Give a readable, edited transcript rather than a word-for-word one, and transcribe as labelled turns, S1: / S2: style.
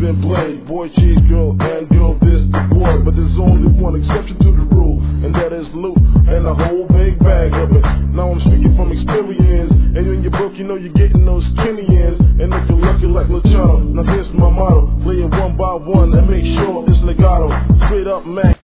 S1: been played. Boy, cheese, girl, and girl, this the boy. But there's only one exception to the rule, and that is loot and a whole big bag of it. Now I'm speaking from experience, and when you're broke, you know you're getting those skinny ends. And if you're lucky like Luciano, now here's my motto: play it one by one and make sure it's legato. Straight up, man.